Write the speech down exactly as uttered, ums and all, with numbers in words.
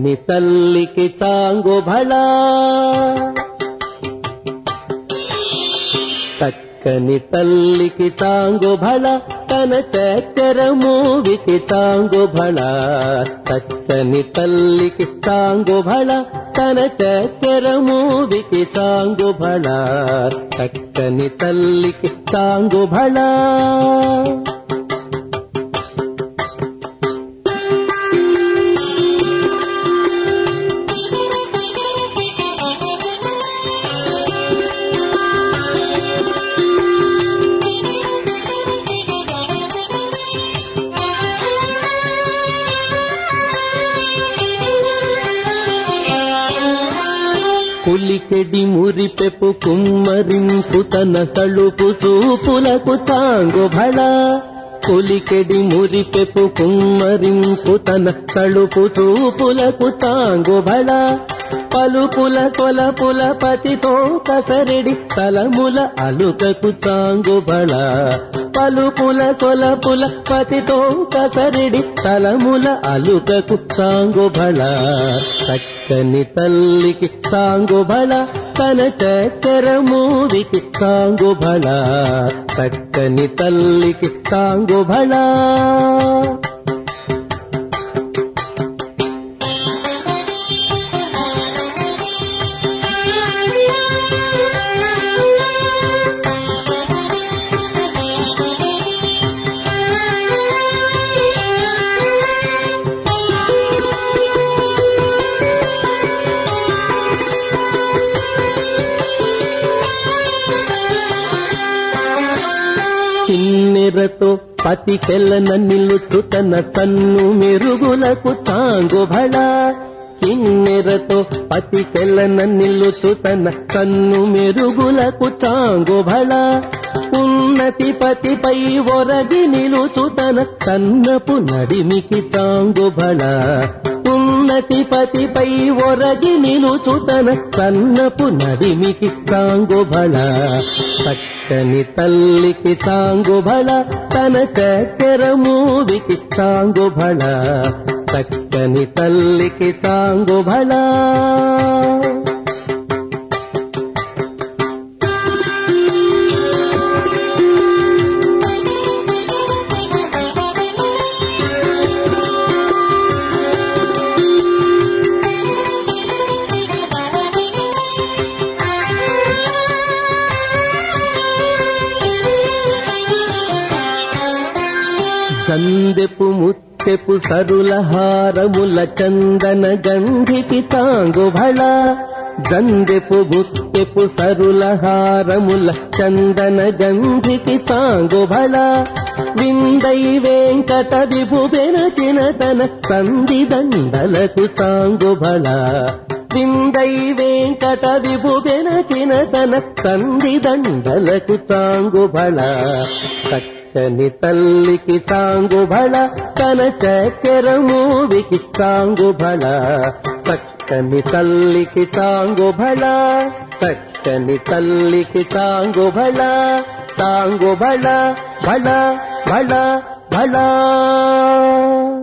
చక్కని తల్లికి చాంగు భళా చక్కని తల్లికి చాంగు భళా తన చక్కెర మూవికి చాంగు భళా చక్కని తల్లికి చాంగు భళా తన చక్కెర మూవికి చాంగు భళా చక్కని తల్లికి చాంగు భళా పులికెడి మురిపెపు కుమ్మరింపు తన సళుపు చూపులకు చాంగు భళా పులికెడి మురిపెపు కుమ్మరింపు తన సళుపు చూపులకు చాంగు భళా పలుపుల కొలపుల పతితో కసరెడి తలముల అలుకకు చాంగు భళా పలుపుల కొలపుల పతితో కసరెడి తలముల అలుకకు చాంగు భళా చక్కని తల్లికి చాంగు భళా తన చక్కెర మూవికి చాంగు భళా చక్కని తల్లికి చాంగు భళా కిన్నెరతో పతికెలన నిలుచు తన తన్ను మెరుగులకు చాంగు భళా కిన్నెరతో పతికెలన నిలుచు తన తన్ను మెరుగులకు చాంగు భళా ఉన్నతి పతిపై ఒరగి నిలుచు తన కన్నపు నడిమికి చాంగు భళా ఉన్నతి పతిపై ఒరగి నిలుచు తన కన్నపు నడిమికి చాంగు భళా చక్కని తల్లికి చాంగు భళా తన చక్కెర మూవికి చాంగు భళా చక్కని తల్లికి చాంగు భళా చందెపు ముత్తెపు సరుల హారముల చందన గంధికి చాంగు భళా జందెపు ముత్తెపు సరుల హారముల చందన గంధికి చాంగు భళా విందై వెంకట విభు బెనచిన తన సంధి దండలకు చాంగు భళా విందై వెంకట విభు బెనచిన తన సంధి దండలకు చాంగు భళా చక్కని తల్లికి చాంగు భళా తన చక్కెర మూవికి చాంగు భళా చక్కని తల్లికి చాంగు భళా చక్కని తల్లికి చాంగు భళా చాంగు భళా భళా భళా భళా